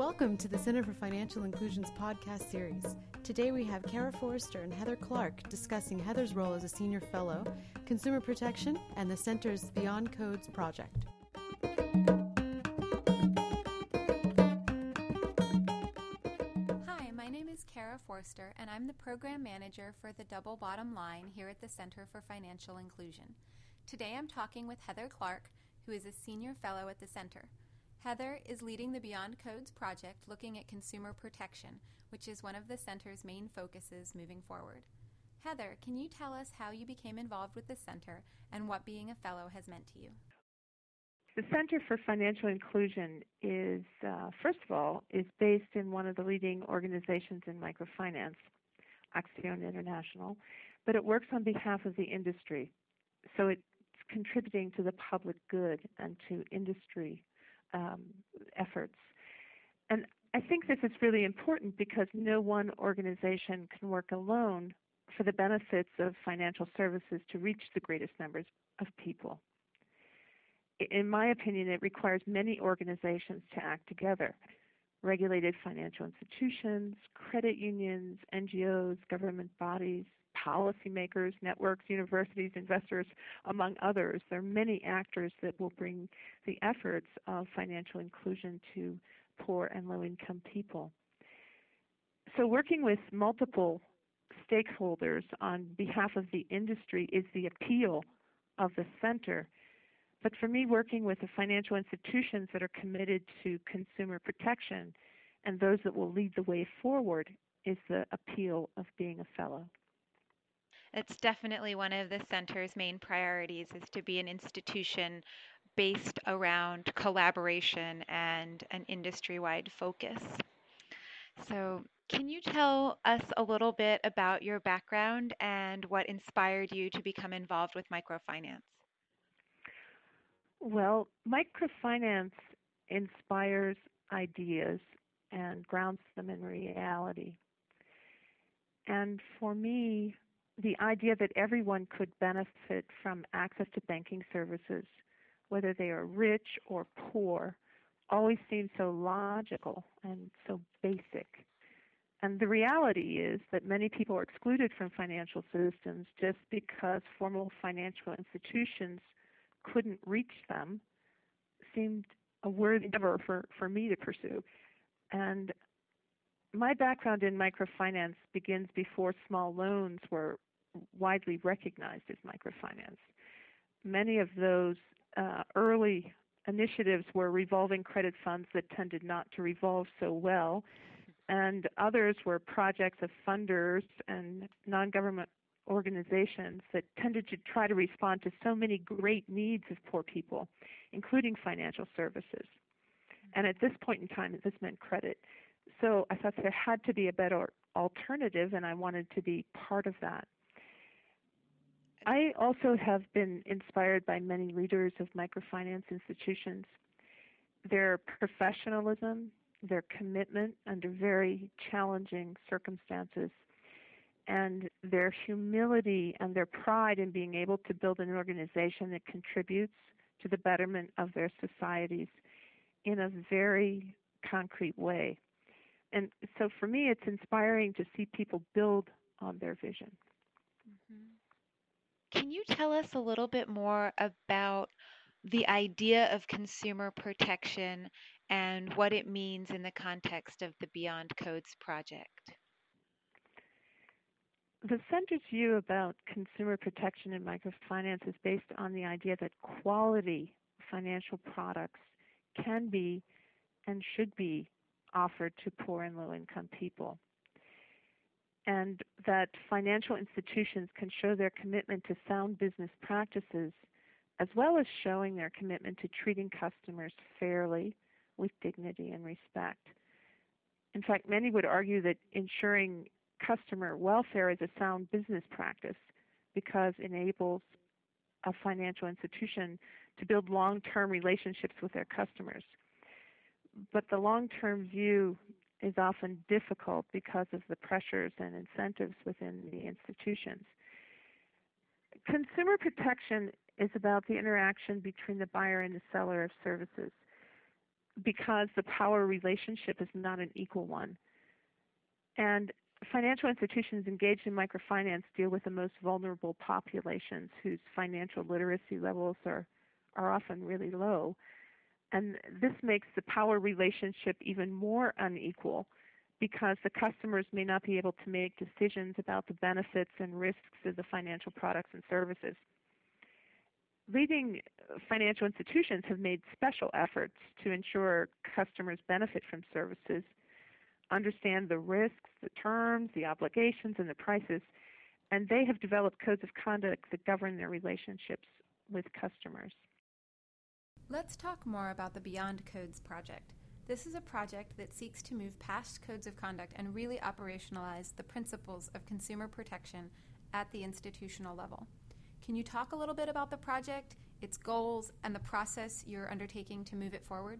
Welcome to the Center for Financial Inclusion's podcast series. Today we have Kara Forster and Heather Clark discussing Heather's role as a senior fellow, consumer protection, and the center's Beyond Codes project. Hi, my name is Kara Forster, and I'm the program manager for the Double Bottom Line here at the Center for Financial Inclusion. Today I'm talking with Heather Clark, who is a senior fellow at the center. Heather is leading the Beyond Codes project looking at consumer protection, which is one of the center's main focuses moving forward. Heather, can you tell us how you became involved with the center and what being a fellow has meant to you? The Center for Financial Inclusion is, first of all, is based in one of the leading organizations in microfinance, Acciona International, but it works on behalf of the industry. So it's contributing to the public good and to industry efforts. And I think this is really important because no one organization can work alone for the benefits of financial services to reach the greatest numbers of people. In my opinion, it requires many organizations to act together. Regulated financial institutions, credit unions, NGOs, government bodies, policymakers, networks, universities, investors, among others. There are many actors that will bring the efforts of financial inclusion to poor and low-income people. So working with multiple stakeholders on behalf of the industry is the appeal of the center. But for me, working with the financial institutions that are committed to consumer protection and those that will lead the way forward is the appeal of being a fellow. It's definitely one of the center's main priorities is to be an institution based around collaboration and an industry-wide focus. So can you tell us a little bit about your background and what inspired you to become involved with microfinance? Well, microfinance inspires ideas and grounds them in reality. And for me, the idea that everyone could benefit from access to banking services, whether they are rich or poor, always seems so logical and so basic. And the reality is that many people are excluded from financial systems just because formal financial institutions couldn't reach them, seemed a worthy endeavor for me to pursue. And my background in microfinance begins before small loans were widely recognized as microfinance. Many of those early initiatives were revolving credit funds that tended not to revolve so well, and others were projects of funders and non-government organizations that tended to try to respond to so many great needs of poor people, including financial services. And at this point in time, this meant credit. So I thought there had to be a better alternative, and I wanted to be part of that. I also have been inspired by many leaders of microfinance institutions. Their professionalism, their commitment under very challenging circumstances, and their humility and their pride in being able to build an organization that contributes to the betterment of their societies in a very concrete way. And so for me, it's inspiring to see people build on their vision. Mm-hmm. Can you tell us a little bit more about the idea of consumer protection and what it means in the context of the Beyond Codes project? The center's view about consumer protection in microfinance is based on the idea that quality financial products can be and should be offered to poor and low-income people, and that financial institutions can show their commitment to sound business practices as well as showing their commitment to treating customers fairly with dignity and respect. In fact, many would argue that ensuring customer welfare is a sound business practice because it enables a financial institution to build long-term relationships with their customers. But the long-term view is often difficult because of the pressures and incentives within the institutions. Consumer protection is about the interaction between the buyer and the seller of services. because the power relationship is not an equal one. And financial institutions engaged in microfinance deal with the most vulnerable populations whose financial literacy levels are often really low. And this makes the power relationship even more unequal because the customers may not be able to make decisions about the benefits and risks of the financial products and services. Leading financial institutions have made special efforts to ensure customers benefit from services, understand the risks, the terms, the obligations, and the prices, and they have developed codes of conduct that govern their relationships with customers. Let's talk more about the Beyond Codes project. This is a project that seeks to move past codes of conduct and really operationalize the principles of consumer protection at the institutional level. Can you talk a little bit about the project, its goals, and the process you're undertaking to move it forward?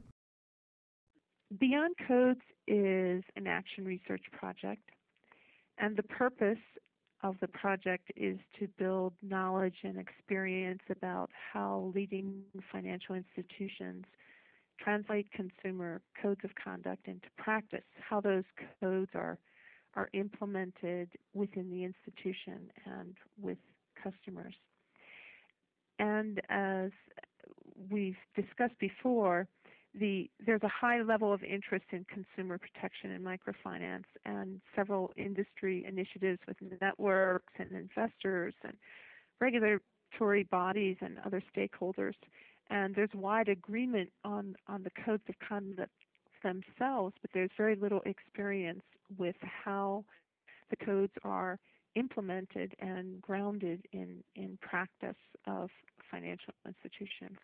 Beyond Codes is an action research project, and the purpose of the project is to build knowledge and experience about how leading financial institutions translate consumer codes of conduct into practice, how those codes are implemented within the institution and with customers. And as we've discussed before, there's a high level of interest in consumer protection and microfinance, and several industry initiatives with networks and investors and regulatory bodies and other stakeholders. And there's wide agreement on the codes of conduct themselves, but there's very little experience with how the codes are implemented and grounded in practice of financial institutions.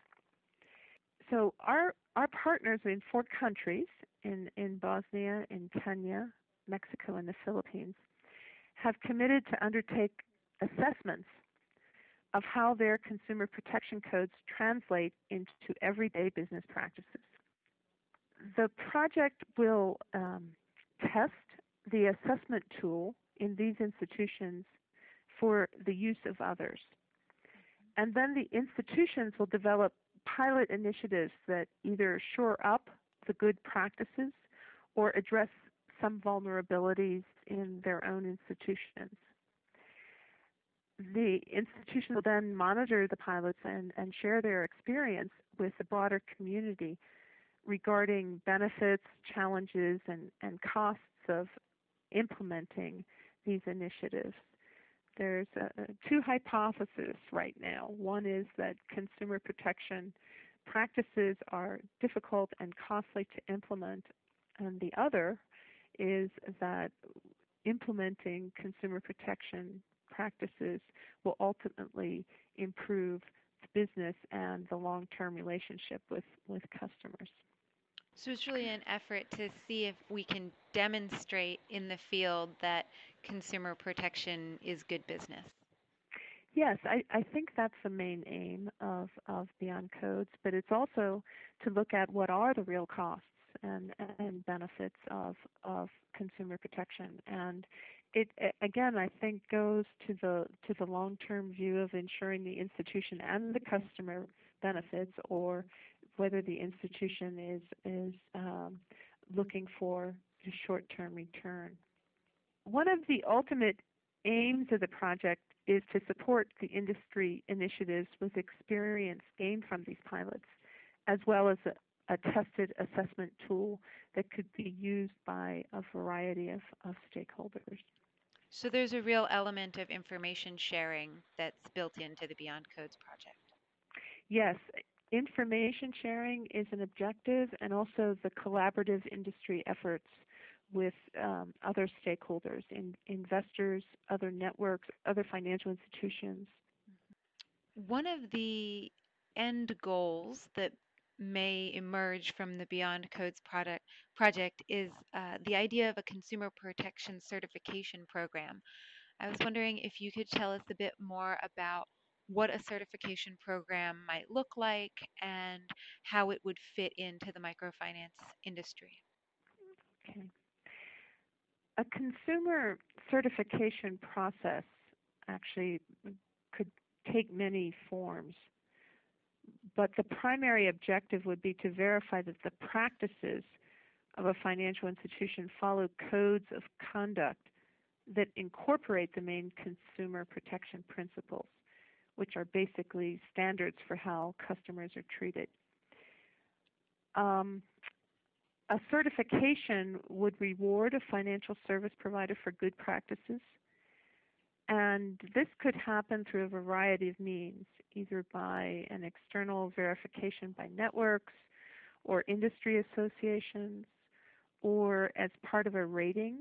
So our partners in 4 countries, in Bosnia, in Kenya, Mexico, and the Philippines, have committed to undertake assessments of how their consumer protection codes translate into everyday business practices. The project will test the assessment tool in these institutions for the use of others. And then the institutions will develop pilot initiatives that either shore up the good practices or address some vulnerabilities in their own institutions. The institution will then monitor the pilots and share their experience with the broader community regarding benefits, challenges, and costs of implementing these initiatives. There's 2 hypotheses right now. One is that consumer protection practices are difficult and costly to implement, and the other is that implementing consumer protection practices will ultimately improve the business and the long-term relationship with customers. So it's really an effort to see if we can demonstrate in the field that consumer protection is good business. Yes, I think that's the main aim of Beyond Codes, but it's also to look at what are the real costs and benefits of consumer protection. And it again, I think, goes to the long-term view of ensuring the institution and the customer benefits, or whether the institution is looking for a short-term return. One of the ultimate aims of the project is to support the industry initiatives with experience gained from these pilots, as well as a tested assessment tool that could be used by a variety of stakeholders. So there's a real element of information sharing that's built into the Beyond Codes project. Yes, information sharing is an objective, and also the collaborative industry efforts with other stakeholders, investors, other networks, other financial institutions. One of the end goals that may emerge from the Beyond Codes project is the idea of a consumer protection certification program. I was wondering if you could tell us a bit more about what a certification program might look like and how it would fit into the microfinance industry. Okay. A consumer certification process actually could take many forms, but the primary objective would be to verify that the practices of a financial institution follow codes of conduct that incorporate the main consumer protection principles, which are basically standards for how customers are treated. A certification would reward a financial service provider for good practices, and this could happen through a variety of means, either by an external verification by networks or industry associations, or as part of a rating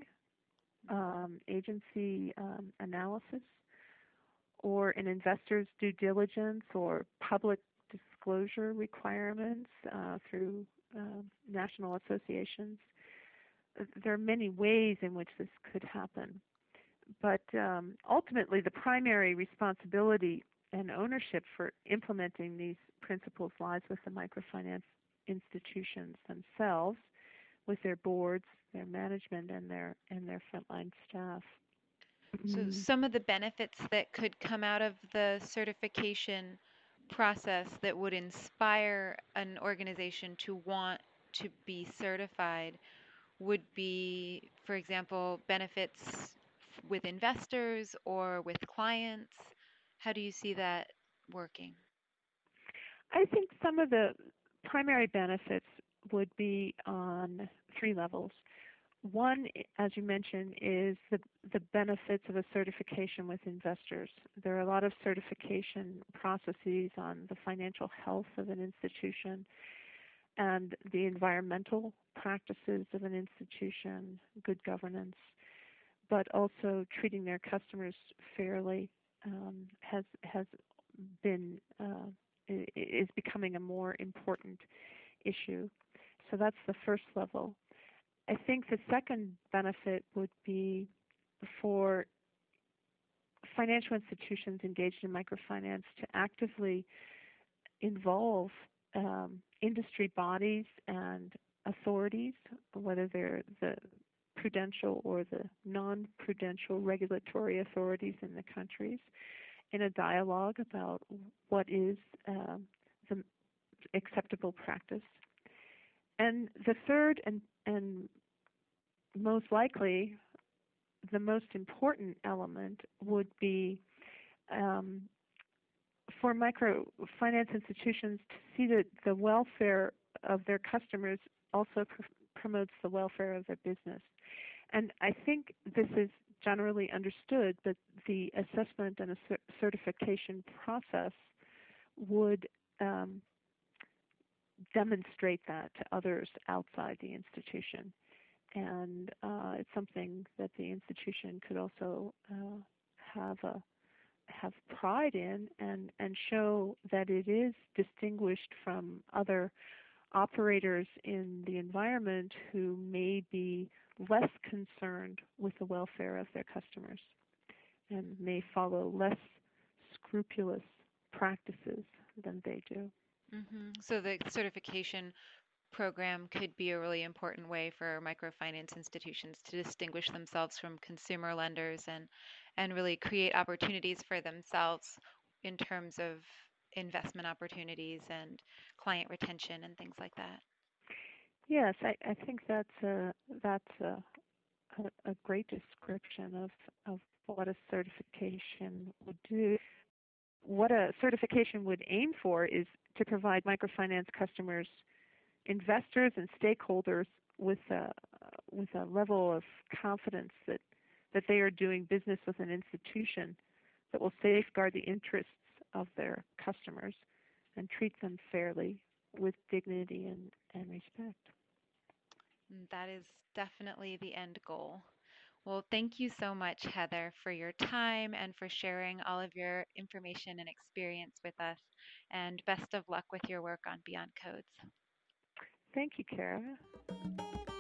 agency analysis, or an investor's due diligence or public disclosure requirements through national associations. There are many ways in which this could happen. But ultimately, the primary responsibility and ownership for implementing these principles lies with the microfinance institutions themselves, with their boards, their management, and their frontline staff. So some of the benefits that could come out of the certification process that would inspire an organization to want to be certified would be, for example, benefits with investors or with clients. How do you see that working? I think some of the primary benefits would be on three levels. One, as you mentioned, is the benefits of a certification with investors. There are a lot of certification processes on the financial health of an institution and the environmental practices of an institution, good governance, but also treating their customers fairly is becoming a more important issue. So that's the first level. I think the second benefit would be for financial institutions engaged in microfinance to actively involve industry bodies and authorities, whether they're the prudential or the non-prudential regulatory authorities in the countries, in a dialogue about what is the acceptable practice. And the third and most likely the most important element would be for microfinance institutions to see that the welfare of their customers also promotes the welfare of their business. And I think this is generally understood, but the assessment and a certification process would demonstrate that to others outside the institution. And it's something that the institution could also have pride in and show that it is distinguished from other operators in the environment who may be less concerned with the welfare of their customers and may follow less scrupulous practices than they do. Mm-hmm. So the certification program could be a really important way for microfinance institutions to distinguish themselves from consumer lenders and really create opportunities for themselves in terms of investment opportunities and client retention and things like that. Yes, I think that's a great description of what a certification would do. What a certification would aim for is to provide microfinance customers, investors, and stakeholders with a level of confidence that they are doing business with an institution that will safeguard the interests of their customers and treat them fairly with dignity and respect. That is definitely the end goal. Well, thank you so much, Heather, for your time and for sharing all of your information and experience with us. And best of luck with your work on Beyond Codes. Thank you, Kara.